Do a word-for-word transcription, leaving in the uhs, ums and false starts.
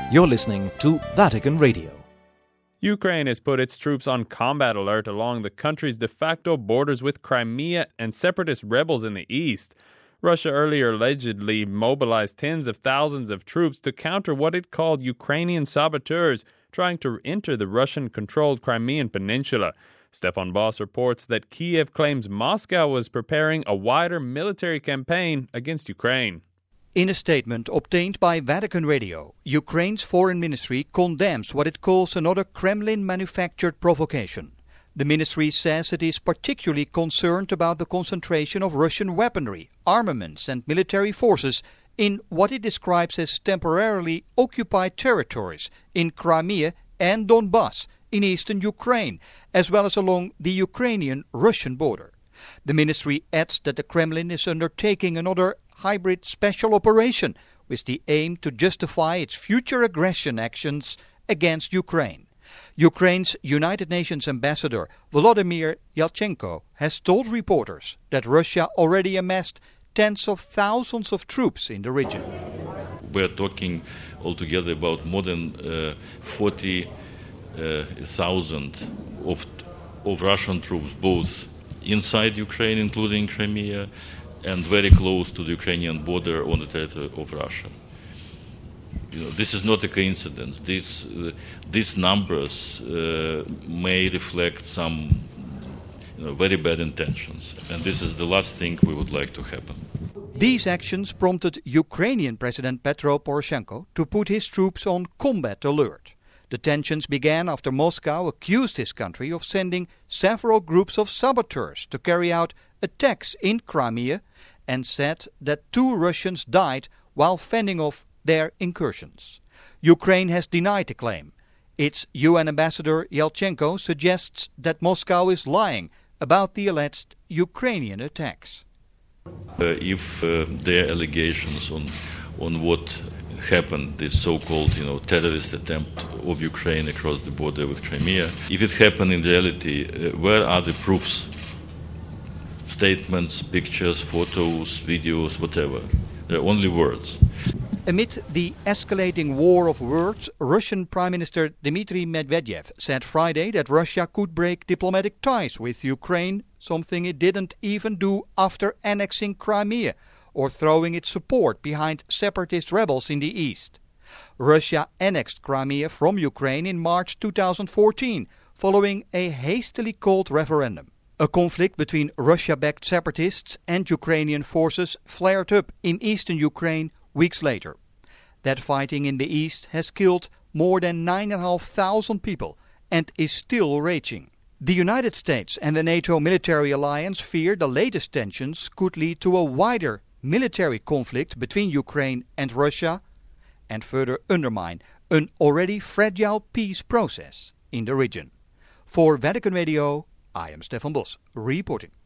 You're listening to Vatican Radio. Ukraine has put its troops on combat alert along the country's de facto borders with Crimea and separatist rebels in the east. Russia earlier allegedly mobilized tens of thousands of troops to counter what it called Ukrainian saboteurs trying to enter the Russian-controlled Crimean peninsula. Stefan Boss reports that Kiev claims Moscow was preparing a wider military campaign against Ukraine. In a statement obtained by Vatican Radio, Ukraine's foreign ministry condemns what it calls another Kremlin-manufactured provocation. The ministry says it is particularly concerned about the concentration of Russian weaponry, armaments and military forces in what it describes as temporarily occupied territories in Crimea and Donbass in eastern Ukraine, as well as along the Ukrainian-Russian border. The ministry adds that the Kremlin is undertaking another hybrid special operation with the aim to justify its future aggression actions against Ukraine. Ukraine's United Nations ambassador Volodymyr Yalchenko has told reporters that Russia already amassed tens of thousands of troops in the region. We're talking altogether about more than uh, forty thousand uh, of, of Russian troops, both inside Ukraine, including Crimea, and very close to the Ukrainian border on the territory of Russia. You know, this is not a coincidence. These, uh, these numbers uh, may reflect some you know, very bad intentions, and this is the last thing we would like to happen. These actions prompted Ukrainian President Petro Poroshenko to put his troops on combat alert. The tensions began after Moscow accused his country of sending several groups of saboteurs to carry out attacks in Crimea and said that two Russians died while fending off their incursions. Ukraine has denied the claim. Its U N ambassador Yalchenko suggests that Moscow is lying about the alleged Ukrainian attacks. Uh, if uh, there are allegations on on what happened, this so-called you know terrorist attempt of Ukraine across the border with Crimea, if it happened in reality, uh, where are the proofs? Statements, pictures, photos, videos, whatever. They're only words. Amid the escalating war of words, Russian Prime Minister Dmitry Medvedev said Friday that Russia could break diplomatic ties with Ukraine, something it didn't even do after annexing Crimea or throwing its support behind separatist rebels in the east. Russia annexed Crimea from Ukraine in March two thousand fourteen, following a hastily called referendum. A conflict between Russia-backed separatists and Ukrainian forces flared up in eastern Ukraine weeks later. That fighting in the east has killed more than nine thousand five hundred people and is still raging. The United States and the NATO military alliance fear the latest tensions could lead to a wider military conflict between Ukraine and Russia and further undermine an already fragile peace process in the region. For Vatican Radio, I am Stefan Bos, reporting.